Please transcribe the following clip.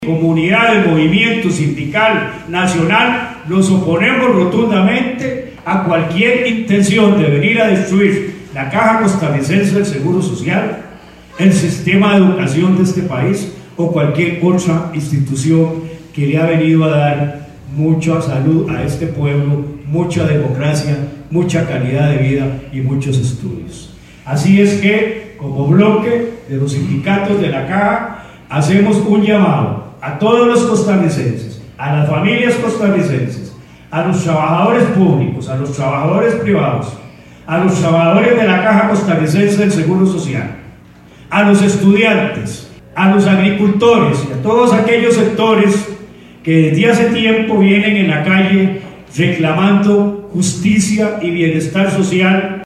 Comunidad del movimiento sindical nacional nos oponemos rotundamente a cualquier intención de venir a destruir la Caja Costarricense del Seguro Social, el sistema de educación de este país o cualquier otra institución que le ha venido a dar mucha salud a este pueblo, mucha democracia, mucha calidad de vida y muchos estudios. Así es que, como bloque de los sindicatos de la Caja, hacemos un llamado a todos los costarricenses, a las familias costarricenses, a los trabajadores públicos, a los trabajadores privados, a los trabajadores de la Caja Costarricense del Seguro Social, a los estudiantes, a los agricultores y a todos aquellos sectores que desde hace tiempo vienen en la calle reclamando justicia y bienestar social.